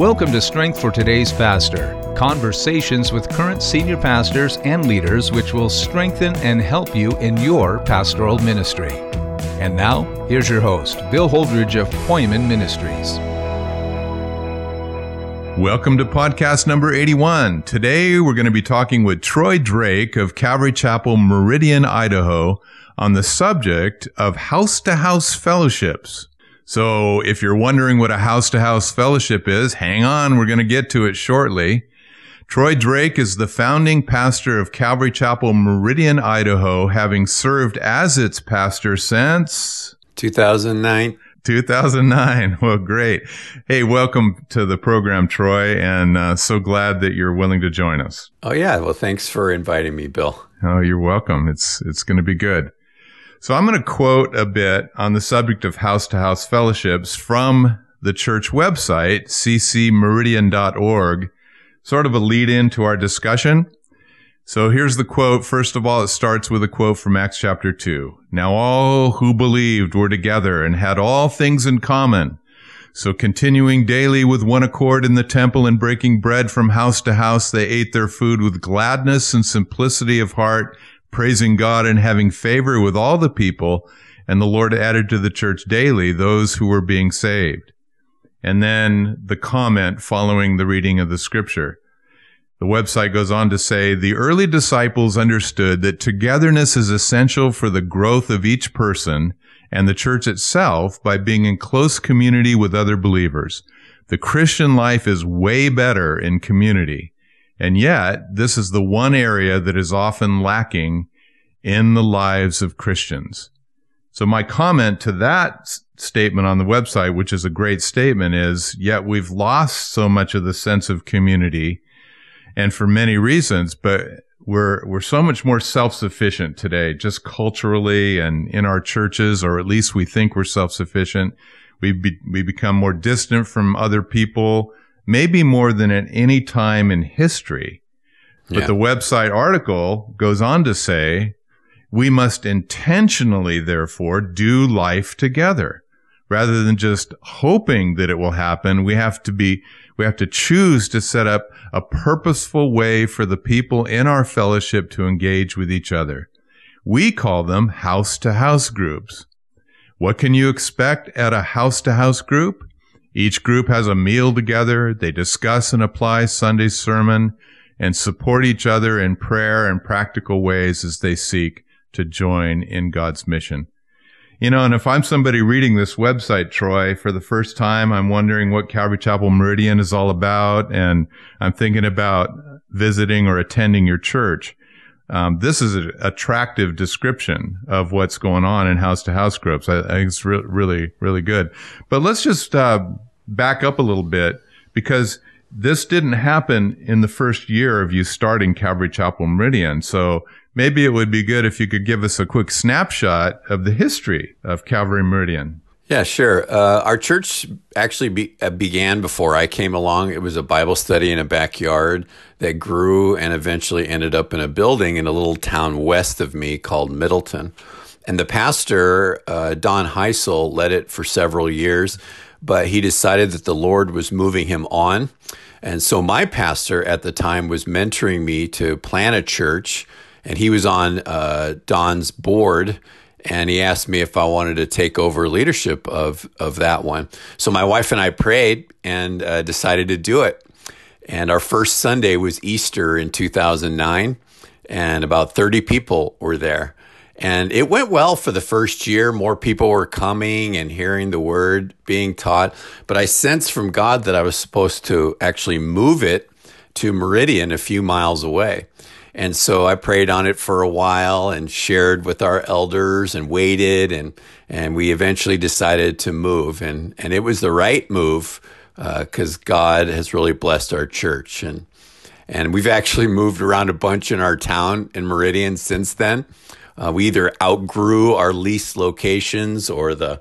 Welcome to Strength for Today's Pastor, conversations with current senior pastors and leaders which will strengthen and help you in your pastoral ministry. And now, here's your host, Bill Holdridge of Poimen Ministries. Welcome to podcast number 81. Today, we're going to be talking with Troy Drake of Calvary Chapel, Meridian, Idaho, on the subject of house-to-house fellowships. So if you're wondering what a house-to-house fellowship is, hang on, we're going to get to it shortly. Troy Drake is the founding pastor of Calvary Chapel, Meridian, Idaho, having served as its pastor since 2009. 2009. Well, great. Hey, welcome to the program, Troy, and so glad that you're willing to join us. Oh, yeah. Well, thanks for inviting me, Bill. Oh, you're welcome. It's going to be good. So I'm going to quote a bit on the subject of house-to-house fellowships from the church website, ccmeridian.org, sort of a lead-in to our discussion. So here's the quote. First of all, it starts with a quote from Acts chapter 2. Now all who believed were together and had all things in common. So continuing daily with one accord in the temple and breaking bread from house to house, they ate their food with gladness and simplicity of heart, praising God and having favor with all the people. And the Lord added to the church daily those who were being saved. And then the comment following the reading of the scripture. The website goes on to say, the early disciples understood that togetherness is essential for the growth of each person and the church itself by being in close community with other believers. The Christian life is way better in community. And yet, this is the one area that is often lacking in the lives of Christians. So my comment to that statement on the website, which is a great statement, is, yet we've lost so much of the sense of community, and for many reasons, but we're so much more self-sufficient today, just culturally and in our churches, or at least we think we're self-sufficient. We become more distant from other people, maybe more than at any time in history. But the website article goes on to say, we must intentionally, therefore, do life together. Rather than just hoping that it will happen, we have to choose to set up a purposeful way for the people in our fellowship to engage with each other. We call them house-to-house groups. What can you expect at a house-to-house group? Each group has a meal together. They discuss and apply Sunday's sermon and support each other in prayer and practical ways as they seek to join in God's mission. You know, and if I'm somebody reading this website, Troy, for the first time, I'm wondering what Calvary Chapel Meridian is all about, and I'm thinking about visiting or attending your church. This is an attractive description of what's going on in house-to-house groups. I think it's really, really good. But let's just back up a little bit, because this didn't happen in the first year of you starting Calvary Chapel Meridian. So maybe it would be good if you could give us a quick snapshot of the history of Calvary Meridian. Yeah, sure. Our church actually began before I came along. It was a Bible study in a backyard that grew and eventually ended up in a building in a little town west of me called Middleton. And the pastor, Don Heisel, led it for several years, but he decided that the Lord was moving him on. And so my pastor at the time was mentoring me to plant a church, and he was on Don's board, and he asked me if I wanted to take over leadership of that one. So my wife and I prayed and decided to do it. And our first Sunday was Easter in 2009, and about 30 people were there. And it went well for the first year. More people were coming and hearing the word being taught. But I sensed from God that I was supposed to actually move it to Meridian, a few miles away. And so I prayed on it for a while and shared with our elders and waited, and we eventually decided to move. And it was the right move because God has really blessed our church. And we've actually moved around a bunch in our town in Meridian since then. We either outgrew our leased locations or the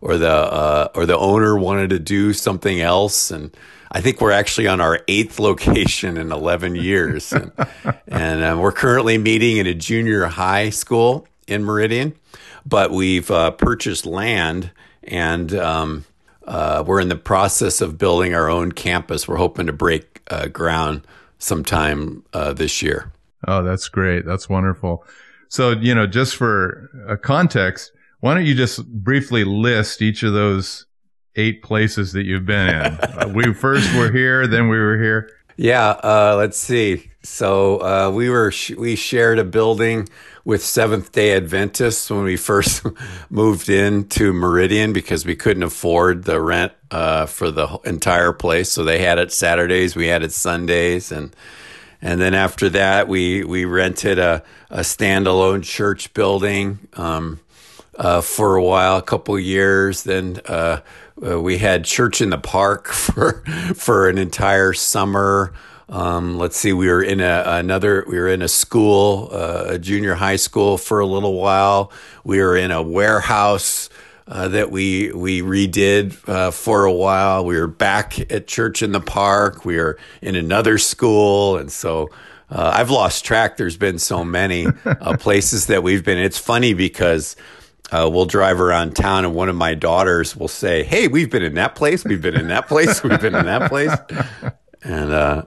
owner wanted to do something else. And I think we're actually on our 8th location in 11 years. And we're currently meeting in a junior high school in Meridian, but we've purchased land and we're in the process of building our own campus. We're hoping to break ground sometime this year. Oh, that's great. That's wonderful. So, just for a context, why don't you just briefly list each of those 8 places that you've been in? We first were here, then we were here. Yeah, let's see. So we shared a building with Seventh-day Adventists when we first moved into Meridian because we couldn't afford the rent for the entire place. So they had it Saturdays, we had it Sundays, and then after that we rented a standalone church building for a while, a couple of years. Then we had church in the park for an entire summer. Let's see, we were in a school, a junior high school for a little while. We were in a warehouse that we redid for a while. We were back at church in the park. We were in another school, and so I've lost track. There's been so many places that we've been. It's funny because we'll drive around town, and one of my daughters will say, "Hey, we've been in that place. We've been in that place. We've been in that place," and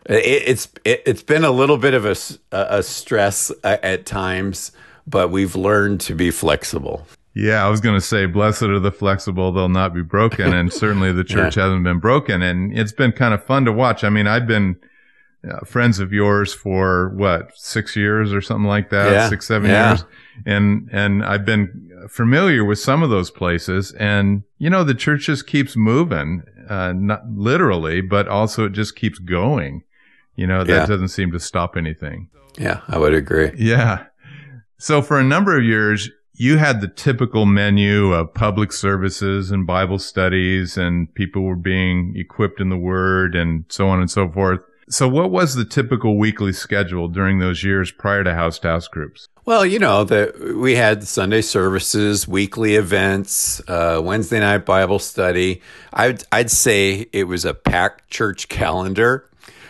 it's been a little bit of a stress at times, but we've learned to be flexible. Yeah, I was going to say, blessed are the flexible, they'll not be broken. And certainly the church hasn't been broken. And it's been kind of fun to watch. I mean, I've been friends of yours for 6 years or something like that, 6, 7 years. And I've been familiar with some of those places. And, the church just keeps moving, not literally, but also it just keeps going. That doesn't seem to stop anything. Yeah, I would agree. Yeah. So for a number of years, you had the typical menu of public services and Bible studies, and people were being equipped in the Word and so on and so forth. So what was the typical weekly schedule during those years prior to house groups? Well, we had Sunday services, weekly events, Wednesday night Bible study. I'd say it was a packed church calendar.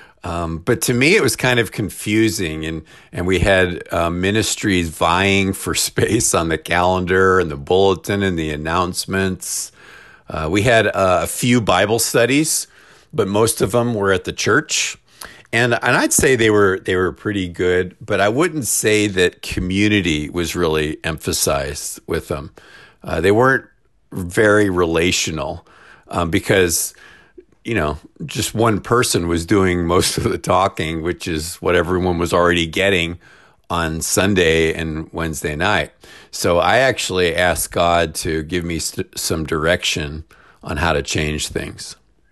But to me, it was kind of confusing, and we had ministries vying for space on the calendar and the bulletin and the announcements. We had a few Bible studies, but most of them were at the church, and I'd say they were pretty good. But I wouldn't say that community was really emphasized with them. They weren't very relational because just one person was doing most of the talking, which is what everyone was already getting on Sunday and Wednesday night. So I actually asked God to give me some direction on how to change things.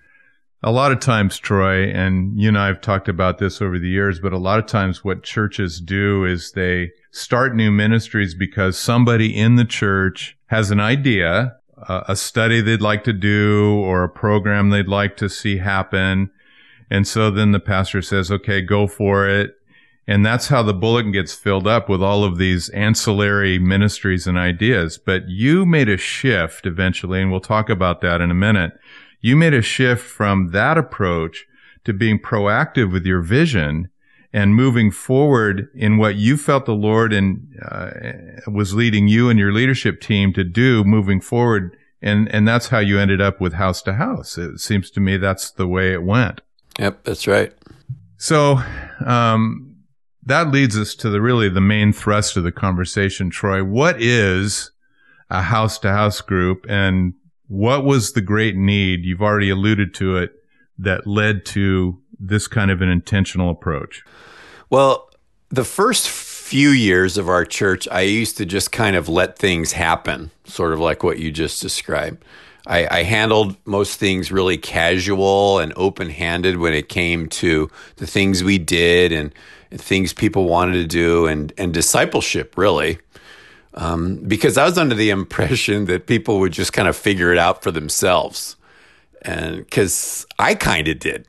A lot of times, Troy, and you and I have talked about this over the years, but a lot of times what churches do is they start new ministries because somebody in the church has an idea, a study they'd like to do or a program they'd like to see happen. And so then the pastor says, okay, go for it. And that's how the bulletin gets filled up with all of these ancillary ministries and ideas. But you made a shift eventually, and we'll talk about that in a minute. You made a shift from that approach to being proactive with your vision and moving forward in what you felt the Lord and was leading you and your leadership team to do moving forward. And that's how you ended up with House to House. It seems to me that's the way it went. Yep, that's right. So that leads us to the main thrust of the conversation, Troy. What is a House to House group, and what was the great need, you've already alluded to it, that led to this kind of an intentional approach? Well, the first few years of our church, I used to just kind of let things happen, sort of like what you just described. I handled most things really casual and open-handed when it came to the things we did and things people wanted to do and discipleship, really. Because I was under the impression that people would just kind of figure it out for themselves. And because I kind of did.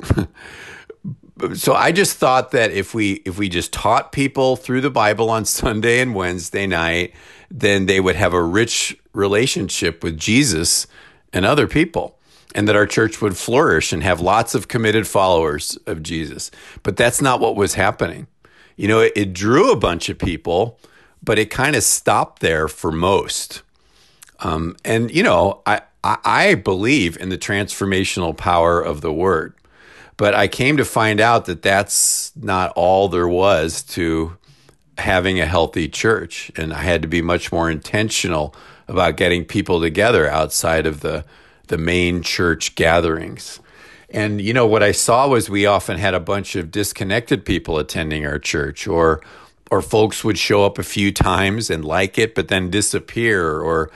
So I just thought that if we just taught people through the Bible on Sunday and Wednesday night, then they would have a rich relationship with Jesus and other people, and that our church would flourish and have lots of committed followers of Jesus. But that's not what was happening. It drew a bunch of people, but it kind of stopped there for most. And I'll I believe in the transformational power of the word, but I came to find out that that's not all there was to having a healthy church. And I had to be much more intentional about getting people together outside of the main church gatherings. And, what I saw was we often had a bunch of disconnected people attending our church, or folks would show up a few times and like it, but then disappear, or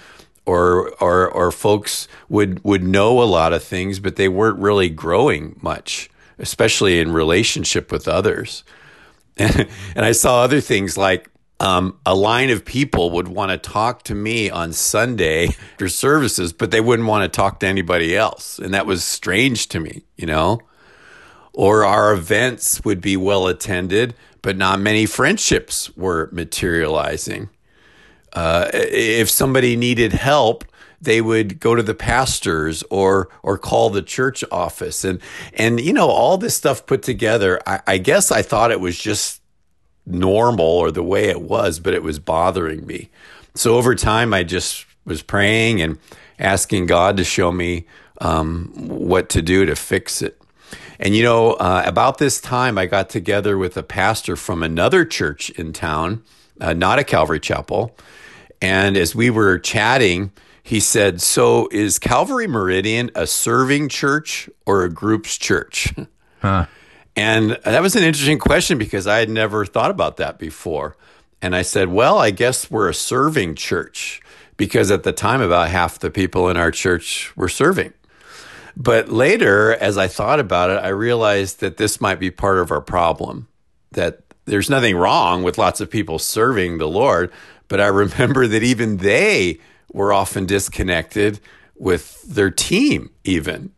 folks would know a lot of things, but they weren't really growing much, especially in relationship with others. And I saw other things like a line of people would want to talk to me on Sunday after services, but they wouldn't want to talk to anybody else. And that was strange to me, Or our events would be well attended, but not many friendships were materializing. If somebody needed help, they would go to the pastors or call the church office. And all this stuff put together, I guess I thought it was just normal or the way it was, but it was bothering me. So over time, I just was praying and asking God to show me what to do to fix it. And, about this time, I got together with a pastor from another church in town, not a Calvary Chapel. And as we were chatting, he said, "So is Calvary Meridian a serving church or a groups church?" Huh. And that was an interesting question because I had never thought about that before. And I said, well, I guess we're a serving church, because at the time, about half the people in our church were serving. But later, as I thought about it, I realized that this might be part of our problem, that there's nothing wrong with lots of people serving the Lord, but I remember that even they were often disconnected with their team even,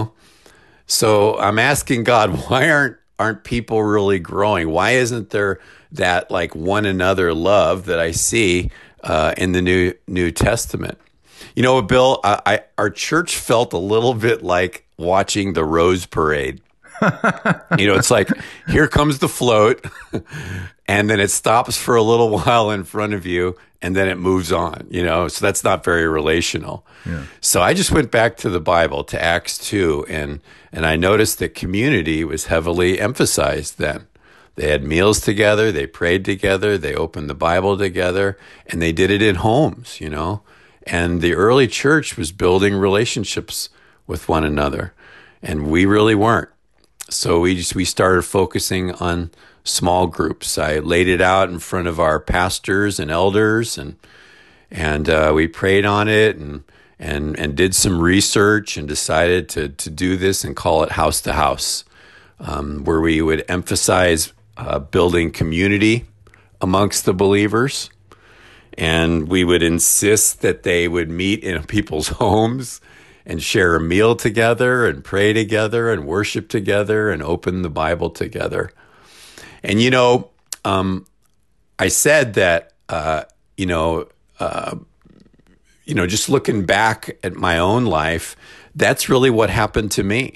So I'm asking God, why aren't people really growing? Why isn't there that like one another love that I see in the New Testament? Bill, our church felt a little bit like watching the Rose Parade. It's like, here comes the float, and then it stops for a little while in front of you, and then it moves on, so that's not very relational. Yeah. So I just went back to the Bible, to Acts 2, and I noticed that community was heavily emphasized then. They had meals together, they prayed together, they opened the Bible together, and they did it in homes, And the early church was building relationships with one another, and we really weren't. So we started focusing on small groups. I laid it out in front of our pastors and elders, and we prayed on it and did some research and decided to do this and call it House to House, where we would emphasize building community amongst the believers, and we would insist that they would meet in people's homes and share a meal together and pray together and worship together and open the Bible together. And, I said that, just looking back at my own life, that's really what happened to me.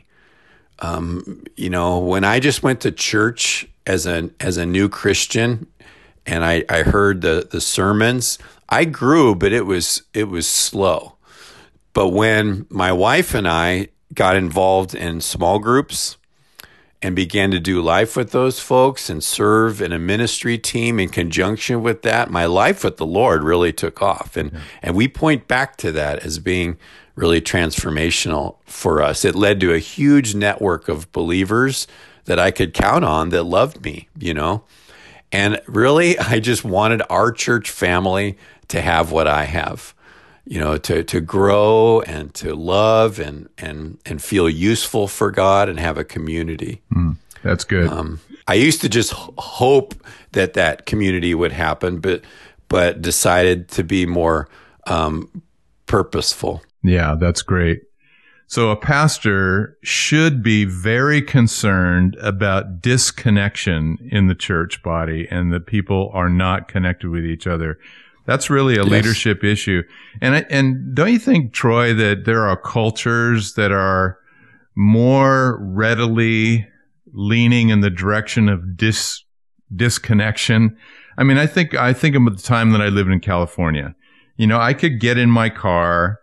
When I just went to church as a new Christian and I heard the sermons, I grew, but it was slow. But when my wife and I got involved in small groups and began to do life with those folks and serve in a ministry team in conjunction with that, my life with the Lord really took off. And we point back to that as being really transformational for us. It led to a huge network of believers that I could count on that loved me, And really, I just wanted our church family to have what I have. To grow and to love and feel useful for God and have a community. That's good. I used to just hope that community would happen, but decided to be more purposeful. Yeah, that's great. So a pastor should be very concerned about disconnection in the church body and that people are not connected with each other. That's really a leadership issue. And don't you think, Troy, that there are cultures that are more readily leaning in the direction of disconnection? I mean, I think of the time that I lived in California. I could get in my car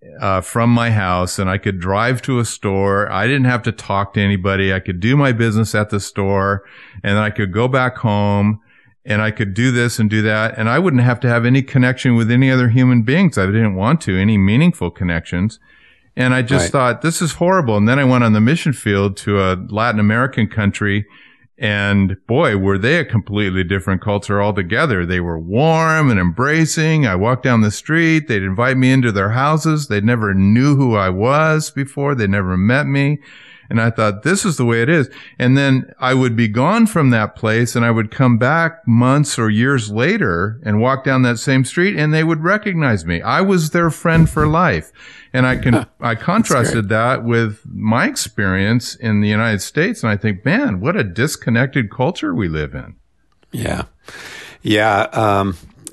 from my house, and I could drive to a store. I didn't have to talk to anybody. I could do my business at the store, and then I could go back home, and I could do this and do that, and I wouldn't have to have any connection with any other human beings. I didn't want to, any meaningful connections. And I just thought, this is horrible. And then I went on the mission field to a Latin American country, and boy, were they a completely different culture altogether. They were warm and embracing. I walked down the street. They'd invite me into their houses. They never knew who I was before. They never met me. And I thought, this is the way it is. And then I would be gone from that place, and I would come back months or years later and walk down that same street, and they would recognize me. I was their friend for life. And I contrasted that with my experience in the United States. And I think, man, what a disconnected culture we live in. Yeah. Yeah.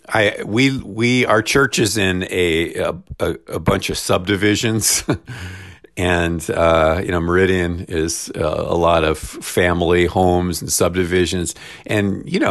Our church is in a bunch of subdivisions. And, Meridian is a lot of family homes and subdivisions. And, you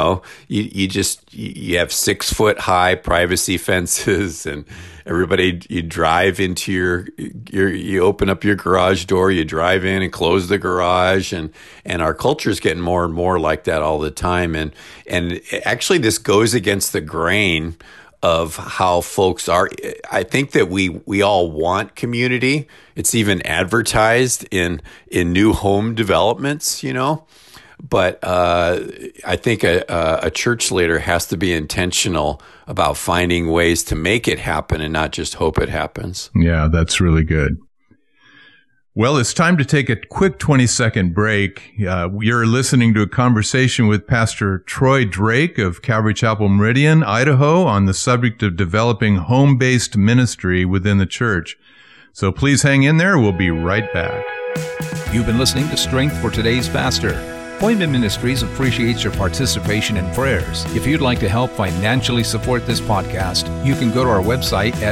have 6 foot high privacy fences, and everybody, you drive into you open up your garage door, you drive in and close the garage. And our culture is getting more and more like that all the time. And actually this goes against the grain of how folks are. I think that we all want community. It's even advertised in new home developments, But I think a church leader has to be intentional about finding ways to make it happen and not just hope it happens. Yeah, that's really good. Well, it's time to take a quick 20-second break. You're listening to a conversation with Pastor Troy Drake of Calvary Chapel Meridian, Idaho, on the subject of developing home-based ministry within the church. So please hang in there. We'll be right back. You've been listening to Strength for Today's Pastor. Foyman Ministries appreciates your participation and prayers. If you'd like to help financially support this podcast, you can go to our website at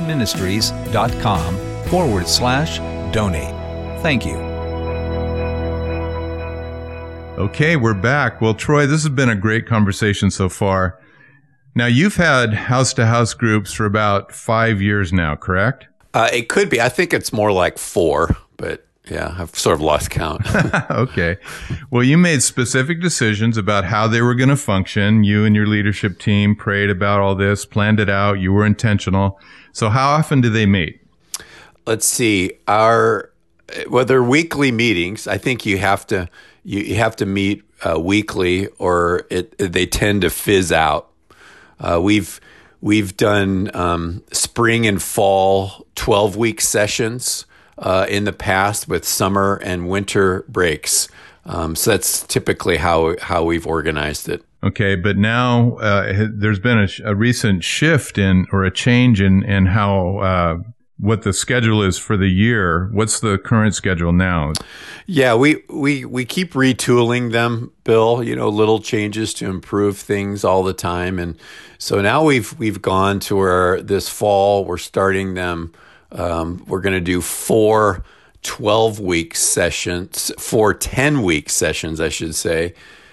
foymanministries.com/donate. Thank you. Okay, we're back. Well, Troy, this has been a great conversation so far. Now, you've had house-to-house groups for about 5 years now, correct? It could be. I think it's more like 4, but yeah, I've sort of lost count. Okay. Well, you made specific decisions about how they were going to function. You and your leadership team prayed about all this, planned it out. You were intentional. So how often do they meet? Let's see. They're weekly meetings. I think you have to meet weekly, or they tend to fizz out. We've done spring and fall 12-week sessions in the past with summer and winter breaks. So that's typically how we've organized it. Okay, but now there's been a recent shift or a change in how what the schedule is for the year. What's the current schedule now? Yeah, we keep retooling them, Bill, little changes to improve things all the time. And so now we've gone to where this fall we're starting them. We're going to do 4 12-week sessions, 4 10-week sessions, I should say.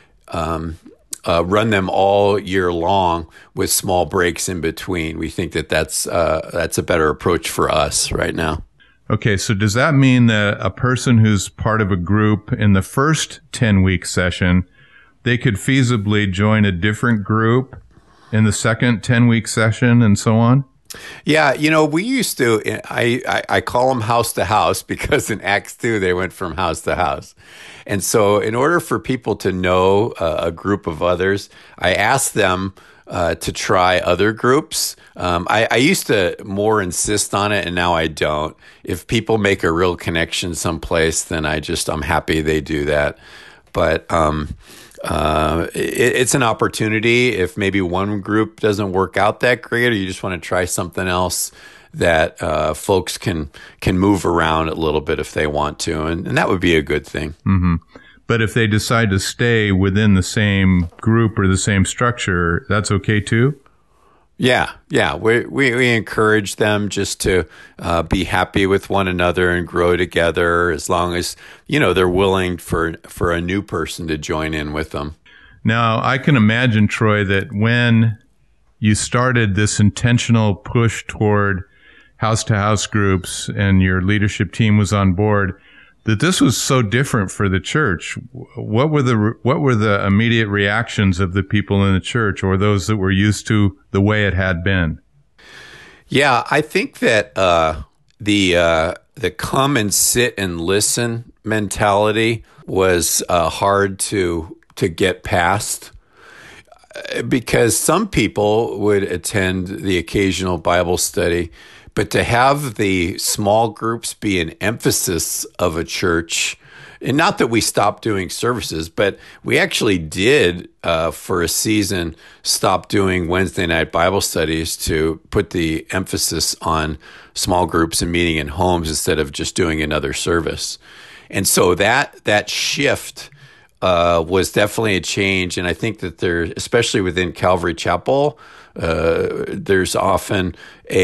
Run them all year long with small breaks in between. We think that's a better approach for us right now. Okay, so does that mean that a person who's part of a group in the first 10-week session, they could feasibly join a different group in the second 10-week session and so on? Yeah, we used to, I call them house to house because in Acts 2, they went from house to house. And so in order for people to know a group of others, I asked them to try other groups. I used to more insist on it, and now I don't. If people make a real connection someplace, then I'm happy they do that. But it's an opportunity if maybe one group doesn't work out that great, or you just want to try something else, that folks can move around a little bit if they want to, and that would be a good thing. Mm-hmm. But if they decide to stay within the same group or the same structure, that's okay too? Yeah. We encourage them just to be happy with one another and grow together, as long as they're willing for a new person to join in with them. Now, I can imagine, Troy, that when you started this intentional push toward house-to-house groups and your leadership team was on board, that this was so different for the church. What were the immediate reactions of the people in the church, or those that were used to the way it had been? Yeah, I think that the come and sit and listen mentality was hard to get past, because some people would attend the occasional Bible study, but to have the small groups be an emphasis of a church, and not that we stopped doing services, but we actually did, for a season, stop doing Wednesday night Bible studies to put the emphasis on small groups and meeting in homes instead of just doing another service. And so that shift was definitely a change. And I think that there, especially within Calvary Chapel, there's often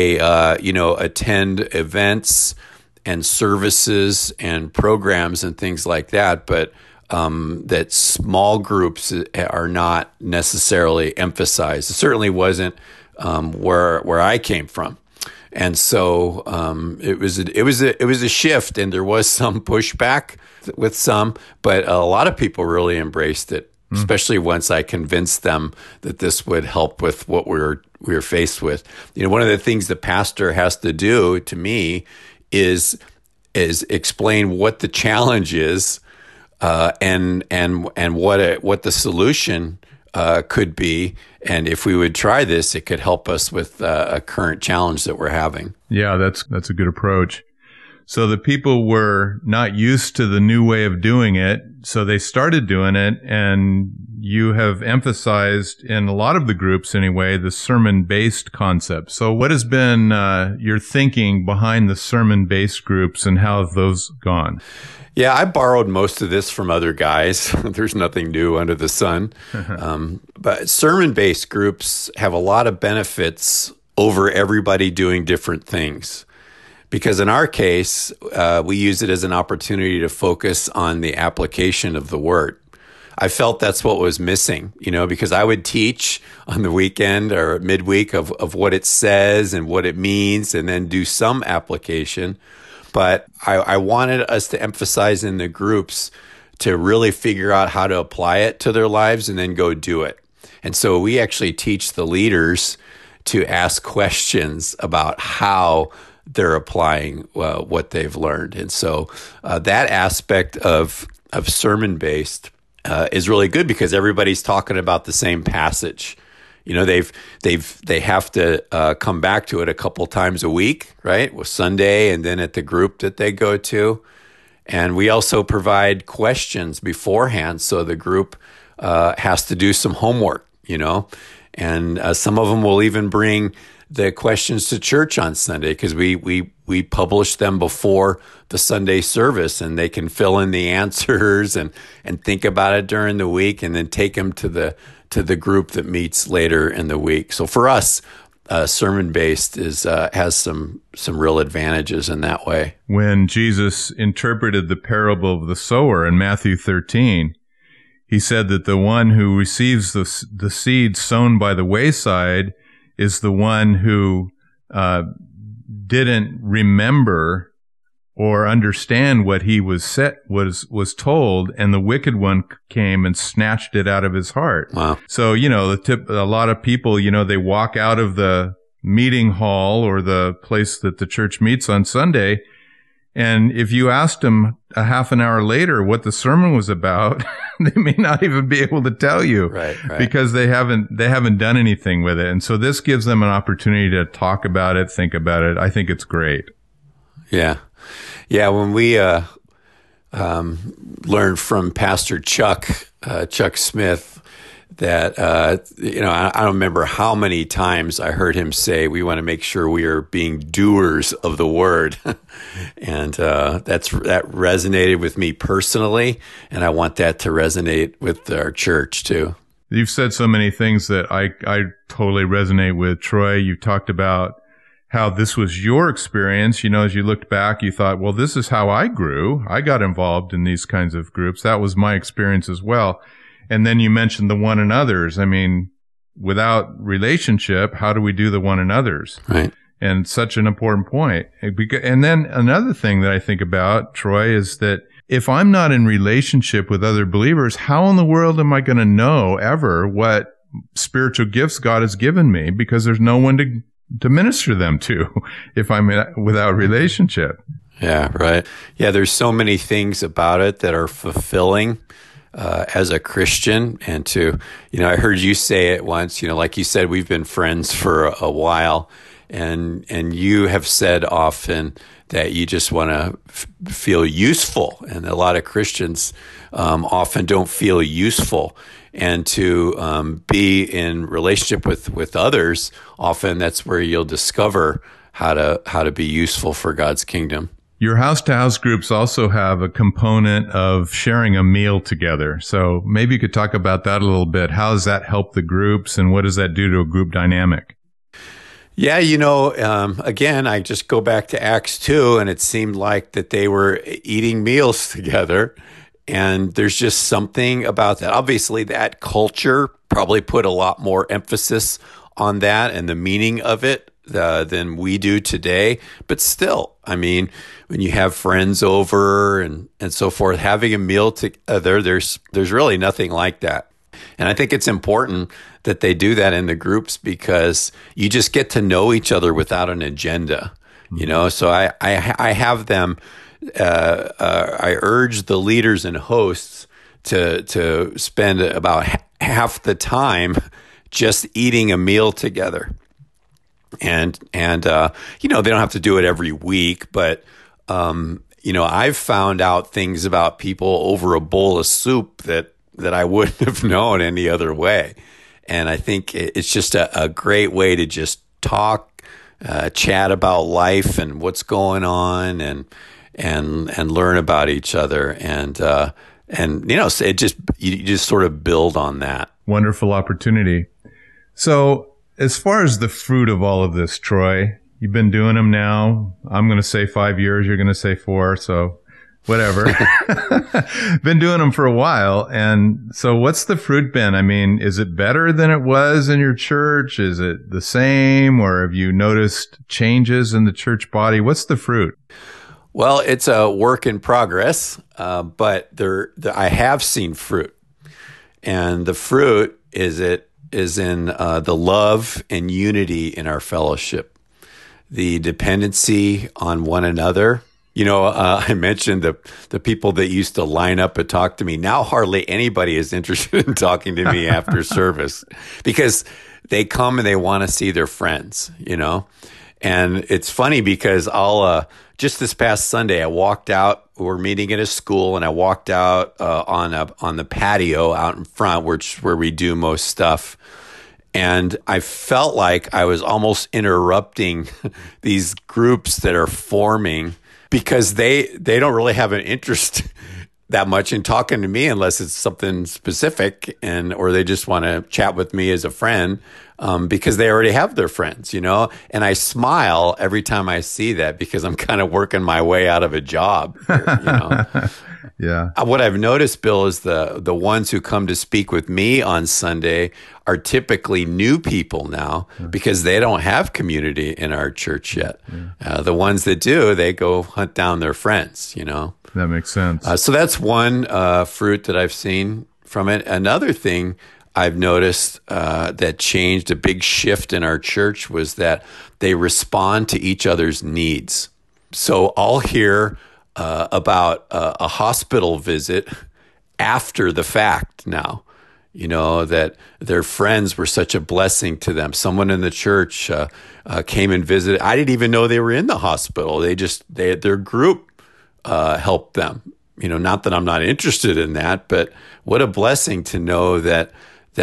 attend events and services and programs and things like that, but that small groups are not necessarily emphasized. It certainly wasn't where I came from. And so it was a shift, and there was some pushback with some, but a lot of people really embraced it, especially once I convinced them that this would help with what we were faced with. One of the things the pastor has to do, to me, is explain what the challenge is, and what the solution could be, and if we would try this, it could help us with a current challenge that we're having. Yeah, that's a good approach. So the people were not used to the new way of doing it, so they started doing it, and you have emphasized in a lot of the groups anyway, the sermon-based concept. So what has been your thinking behind the sermon-based groups, and how have those gone? Yeah, I borrowed most of this from other guys. There's nothing new under the sun. But sermon-based groups have a lot of benefits over everybody doing different things. Because in our case, we use it as an opportunity to focus on the application of the word. I felt that's what was missing, because I would teach on the weekend or midweek of what it says and what it means, and then do some application. But I wanted us to emphasize in the groups to really figure out how to apply it to their lives and then go do it. And so we actually teach the leaders to ask questions about how they're applying what they've learned. And so that aspect of sermon-based is really good, because everybody's talking about the same passage. They have to come back to it a couple times a week, right? With Sunday, and then at the group that they go to. And we also provide questions beforehand, so the group has to do some homework, and some of them will even bring the questions to church on Sunday, because we publish them before the Sunday service, and they can fill in the answers and think about it during the week, and then take them to the group that meets later in the week. So for us, sermon-based has some real advantages in that way. When Jesus interpreted the parable of the sower in Matthew 13, he said that the one who receives the seed sown by the wayside is the one who didn't remember or understand what he was told, and the wicked one came and snatched it out of his heart. Wow. So, a lot of people, they walk out of the meeting hall or the place that the church meets on Sunday, and if you asked them a half an hour later what the sermon was about, they may not even be able to tell you, right. Because they haven't done anything with it. And so this gives them an opportunity to talk about it, think about it. I think it's great. Yeah. When we learned from Pastor Chuck Smith that I don't remember how many times I heard him say, we want to make sure we are being doers of the word. And that resonated with me personally, and I want that to resonate with our church too. You've said so many things that I totally resonate with. Troy, you talked about how this was your experience. As you looked back, you thought, well, this is how I grew. I got involved in these kinds of groups. That was my experience as well. And then you mentioned the one another's. I mean, without relationship, how do we do the one another's? Right. And such an important point. And then another thing that I think about, Troy, is that if I'm not in relationship with other believers, how in the world am I going to know ever what spiritual gifts God has given me? Because there's no one to minister them to if I'm without relationship. Yeah, right. Yeah, there's so many things about it that are fulfilling as a Christian. And I heard you say it once, like you said, we've been friends for a while, and you have said often that you just want to feel useful. And a lot of Christians often don't feel useful. And to be in relationship with others, often that's where you'll discover how to be useful for God's kingdom. Your house-to-house groups also have a component of sharing a meal together. So maybe you could talk about that a little bit. How does that help the groups, and what does that do to a group dynamic? Yeah, again, I just go back to Acts 2, and it seemed like that they were eating meals together. And there's just something about that. Obviously, that culture probably put a lot more emphasis on that and the meaning of it than we do today. But still, I mean, when you have friends over and so forth, having a meal together, there's really nothing like that. And I think it's important that they do that in the groups because you just get to know each other without an agenda, So I have them. I urge the leaders and hosts to spend about half the time just eating a meal together, and they don't have to do it every week, but I've found out things about people over a bowl of soup that I wouldn't have known any other way, and I think it's just a great way to just talk, chat about life and what's going on, and learn about each other, and so you just sort of build on that. Wonderful opportunity. So as far as the fruit of all of this, Troy, you've been doing them now. I'm going to say 5 years. You're going to say 4. So whatever. Been doing them for a while. And so what's the fruit been? I mean, is it better than it was in your church? Is it the same? Or have you noticed changes in the church body? What's the fruit? Well, it's a work in progress, but I have seen fruit, and the fruit is in the love and unity in our fellowship, the dependency on one another. I mentioned the people that used to line up and talk to me. Now hardly anybody is interested in talking to me after service because they come and they want to see their friends, And it's funny because just this past Sunday, I walked out. We're meeting at a school, and I walked out on the patio out in front, where we do most stuff. And I felt like I was almost interrupting these groups that are forming because they don't really have an interest that much in talking to me unless it's something specific, or they just want to chat with me as a friend. Because they already have their friends, and I smile every time I see that because I'm kind of working my way out of a job here, Yeah. What I've noticed, Bill, is the ones who come to speak with me on Sunday are typically new people now because they don't have community in our church yet. The ones that do, they go hunt down their friends, That makes sense. So that's one fruit that I've seen from it. Another thing I've noticed that changed, a big shift in our church, was that they respond to each other's needs. So I'll hear about a hospital visit after the fact now, that their friends were such a blessing to them. Someone in the church came and visited. I didn't even know they were in the hospital. Their group helped them. Not that I'm not interested in that, but what a blessing to know that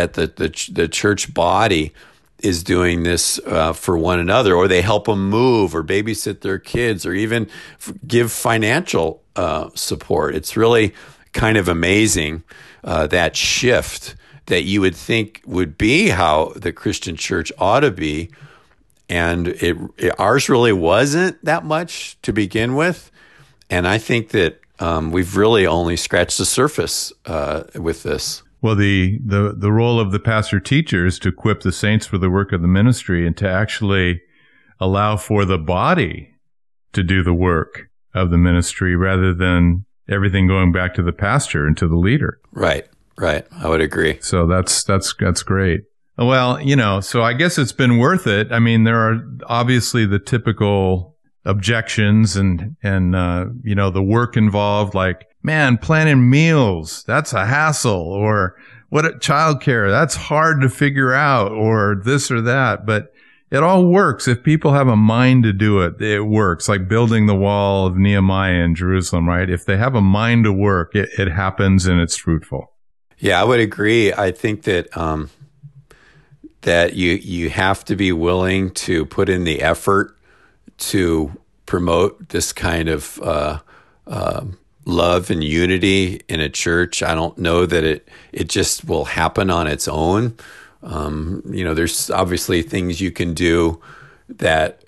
the church body is doing this for one another, or they help them move or babysit their kids or even give financial support. It's really kind of amazing, that shift that you would think would be how the Christian church ought to be. And ours really wasn't that much to begin with. And I think that we've really only scratched the surface with this. Well, the role of the pastor teacher is to equip the saints for the work of the ministry and to actually allow for the body to do the work of the ministry rather than everything going back to the pastor and to the leader. Right. I would agree. So that's great. Well, so I guess it's been worth it. I mean, there are obviously the typical objections and the work involved, like, man, planning meals, that's a hassle, or childcare, that's hard to figure out, or this or that. But it all works. If people have a mind to do it, it works. Like building the wall of Nehemiah in Jerusalem, right? If they have a mind to work, it happens and it's fruitful. Yeah, I would agree. I think that that you have to be willing to put in the effort to promote this kind of love and unity in a church. I don't know that it just will happen on its own. There's obviously things you can do that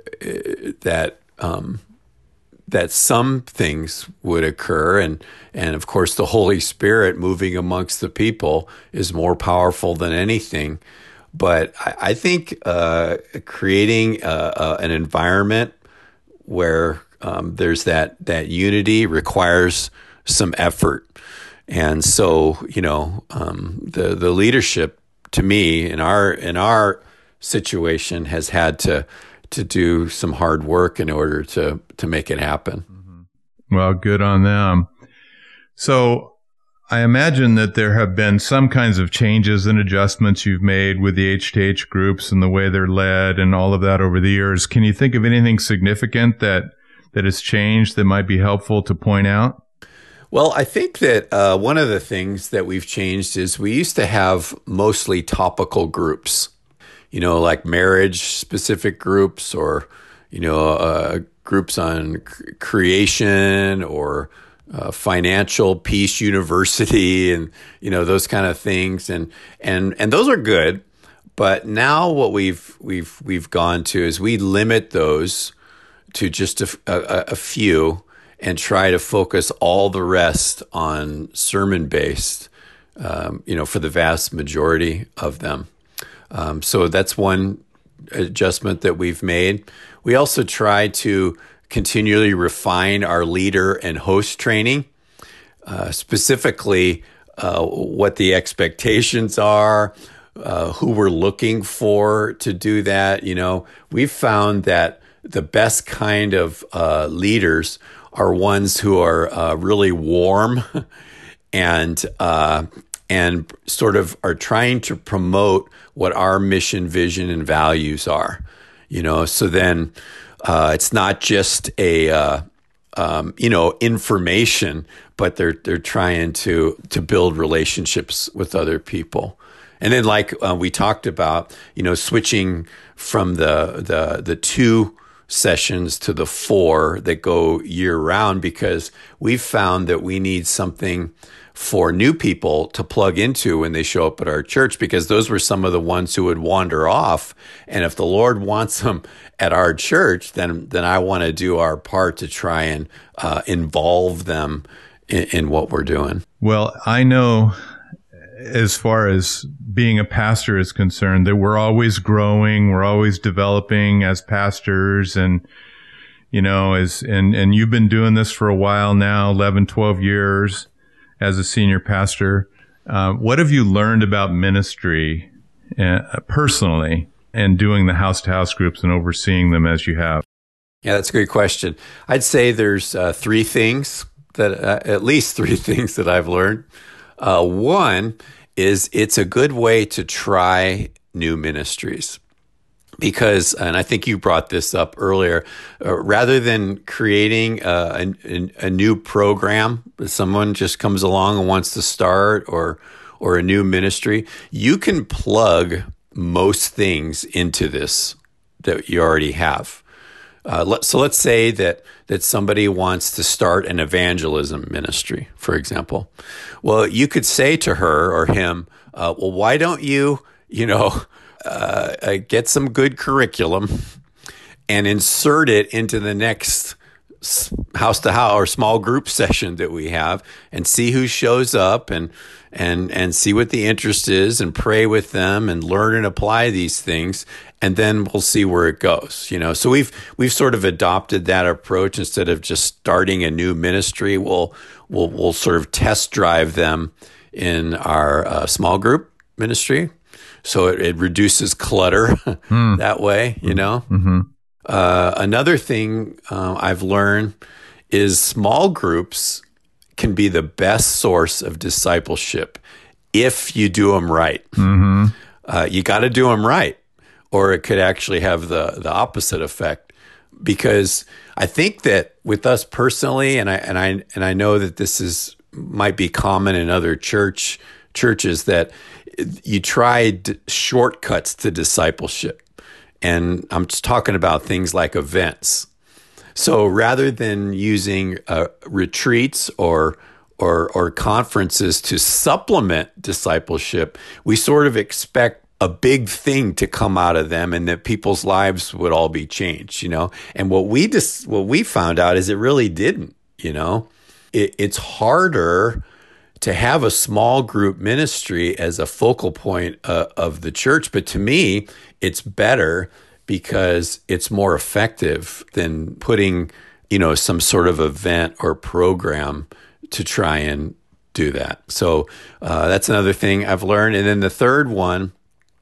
some things would occur, and of course the Holy Spirit moving amongst the people is more powerful than anything. But I think creating an environment where there's that unity requires some effort, and so the leadership, to me, in our situation, has had to do some hard work in order to make it happen. Well, good on them. So I imagine that there have been some kinds of changes and adjustments you've made with the H2H groups and the way they're led and all of that over the years. Can you think of anything significant that has changed that might be helpful to point out? Well, I think that one of the things that we've changed is we used to have mostly topical groups, like marriage-specific groups, or, groups on creation, or financial peace university, and those kind of things, and those are good. But now what we've gone to is we limit those to just a few, and try to focus all the rest on sermon-based, for the vast majority of them. So that's one adjustment that we've made. We also try to continually refine our leader and host training, specifically what the expectations are, who we're looking for to do that. We've found that the best kind of leaders are ones who are really warm and sort of are trying to promote what our mission, vision, and values are. So then it's not just a information, but they're trying to build relationships with other people. And then, like we talked about, switching from the 2 sessions to the 4 that go year round, because we've found that we need something for new people to plug into when they show up at our church, because those were some of the ones who would wander off. And if the Lord wants them at our church, then I want to do our part to try and involve them in what we're doing. Well, I know, as far as being a pastor is concerned, that we're always growing, we're always developing as pastors, and and you've been doing this for a while now, 11, 12 years as a senior pastor. What have you learned about ministry personally, and doing the house-to-house groups and overseeing them as you have? Yeah, that's a great question. I'd say there's at least 3 things that I've learned. One is it's a good way to try new ministries, because, and I think you brought this up earlier, rather than creating a new program, someone just comes along and wants to start, or a new ministry, you can plug most things into this that you already have. So let's say that somebody wants to start an evangelism ministry, for example. Well, you could say to her or him, well, why don't you, get some good curriculum and insert it into the next house to house or small group session that we have and see who shows up and see what the interest is and pray with them and learn and apply these things. And then we'll see where it goes, So we've sort of adopted that approach. Instead of just starting a new ministry, we'll sort of test drive them in our small group ministry. So it reduces clutter that way, Mm-hmm. Another thing I've learned is small groups can be the best source of discipleship if you do them right. Mm-hmm. You got to do them right, or it could actually have the opposite effect. Because I think that with us personally, and I know that this might be common in other churches, that you tried shortcuts to discipleship. And I'm just talking about things like events. So rather than using retreats or conferences to supplement discipleship, we sort of expect a big thing to come out of them and that people's lives would all be changed, And what we found out is it really didn't, It's harder to have a small group ministry as a focal point of the church. But to me, it's better because it's more effective than putting, some sort of event or program to try and do that. So that's another thing I've learned. And then the third one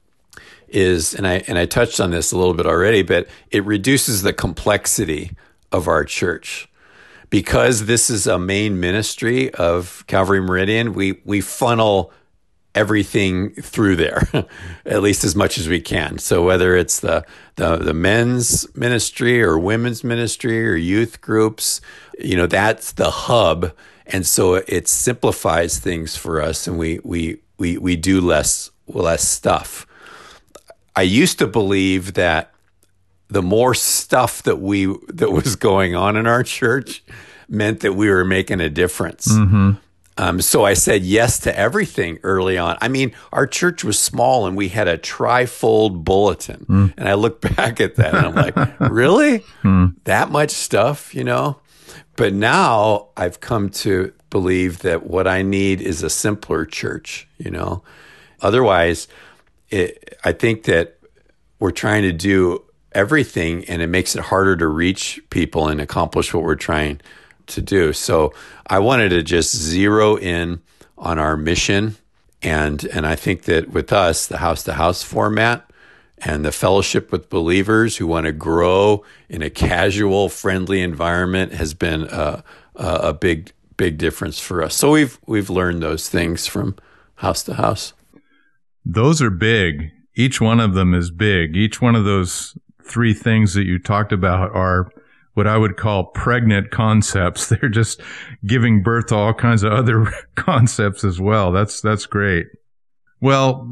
is, and I touched on this a little bit already, but it reduces the complexity of our church. Because this is a main ministry of Calvary Meridian, we funnel everything through there, at least as much as we can. So whether it's the men's ministry or women's ministry or youth groups, that's the hub. And so it simplifies things for us, and we do less stuff. I used to believe that the more stuff that was going on in our church meant that we were making a difference. Mm-hmm. So I said yes to everything early on. I mean, our church was small and we had a trifold bulletin. And I look back at that and I'm like, really? That much stuff, But now I've come to believe that what I need is a simpler church, Otherwise, I think that we're trying to do everything, and it makes it harder to reach people and accomplish what we're trying to do. So I wanted to just zero in on our mission, and I think that with us, the house-to-house format and the fellowship with believers who want to grow in a casual, friendly environment has been a big difference for us. So we've learned those things from house to house. Those are big. Each one of them is big. Each one of those three things that you talked about are what I would call pregnant concepts. They're just giving birth to all kinds of other concepts as well. That's great. Well,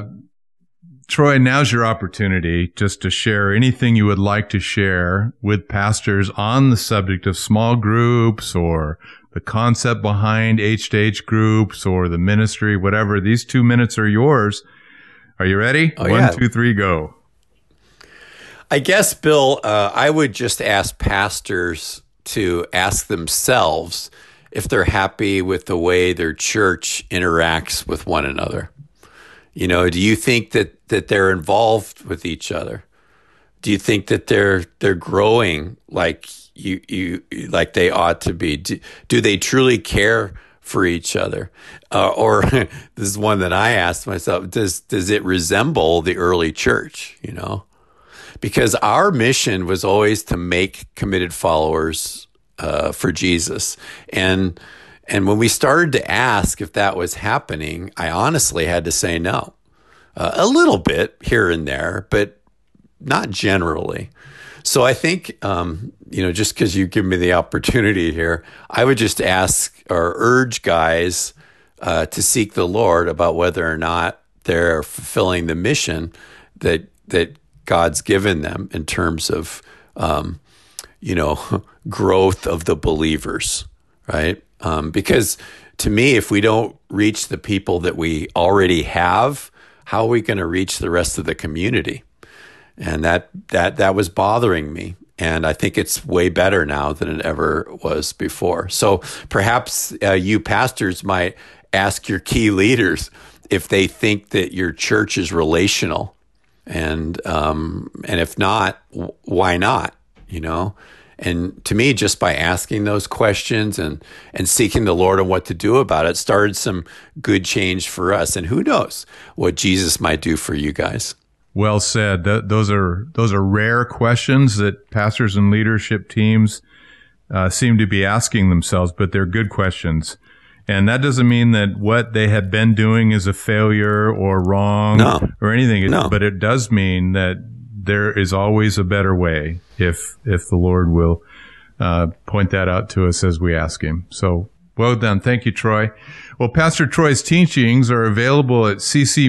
Troy, now's your opportunity just to share anything you would like to share with pastors on the subject of small groups or the concept behind H-to-H groups or the ministry, whatever. These 2 minutes are yours. Are you ready? Oh, 1, 2, 3, go. I guess, Bill, I would just ask pastors to ask themselves if they're happy with the way their church interacts with one another. Do you think that they're involved with each other? Do you think that they're growing like you like they ought to be? Do they truly care for each other? Or this is one that I asked myself, does it resemble the early church, Because our mission was always to make committed followers for Jesus. And when we started to ask if that was happening, I honestly had to say no. A little bit here and there, but not generally. So I think, just because you give me the opportunity here, I would just ask or urge guys to seek the Lord about whether or not they're fulfilling the mission that God's given them in terms of, growth of the believers, right? Because to me, if we don't reach the people that we already have, how are we going to reach the rest of the community? And that was bothering me. And I think it's way better now than it ever was before. So perhaps you pastors might ask your key leaders if they think that your church is relational. And if not, why not? And to me, just by asking those questions and seeking the Lord on what to do about it started some good change for us. And who knows what Jesus might do for you guys. Well said. Those are rare questions that pastors and leadership teams seem to be asking themselves, but they're good questions. And that doesn't mean that what they have been doing is a failure or wrong or anything. No. But it does mean that there is always a better way if the Lord will point that out to us as we ask him. So well done. Thank you, Troy. Well, Pastor Troy's teachings are available at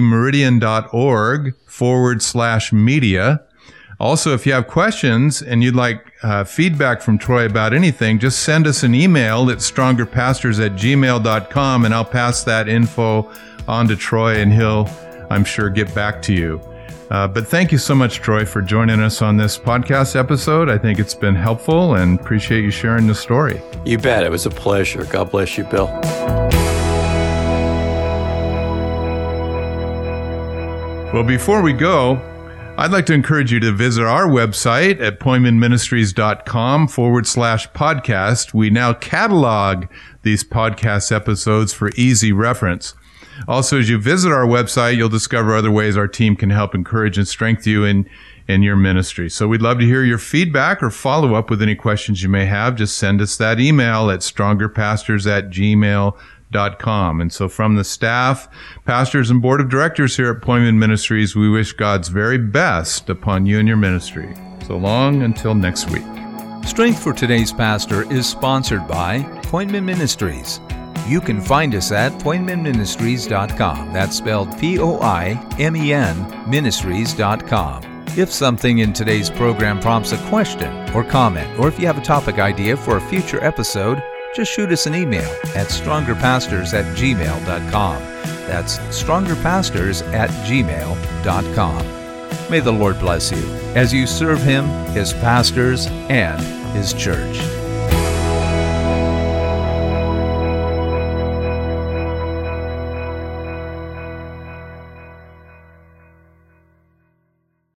ccmeridian.org/media. Also, if you have questions and you'd like feedback from Troy about anything, just send us an email at strongerpastors@gmail.com, and I'll pass that info on to Troy, and he'll, I'm sure, get back to you. But thank you so much, Troy, for joining us on this podcast episode. I think it's been helpful and appreciate you sharing the story. You bet. It was a pleasure. God bless you, Bill. Well, before we go, I'd like to encourage you to visit our website at pointmanministries.com/podcast. We now catalog these podcast episodes for easy reference. Also, as you visit our website, you'll discover other ways our team can help encourage and strengthen you in your ministry. So we'd love to hear your feedback or follow up with any questions you may have. Just send us that email at strongerpastors@gmail.com. And so from the staff, pastors, and board of directors here at Pointman Ministries, we wish God's very best upon you and your ministry. So long until next week. Strength for Today's Pastor is sponsored by Pointman Ministries. You can find us at pointmanministries.com. That's spelled POIMEN ministries.com. If something in today's program prompts a question or comment, or if you have a topic idea for a future episode, just shoot us an email at strongerpastors@gmail.com. That's strongerpastors@gmail.com. May the Lord bless you as you serve Him, His pastors, and His church.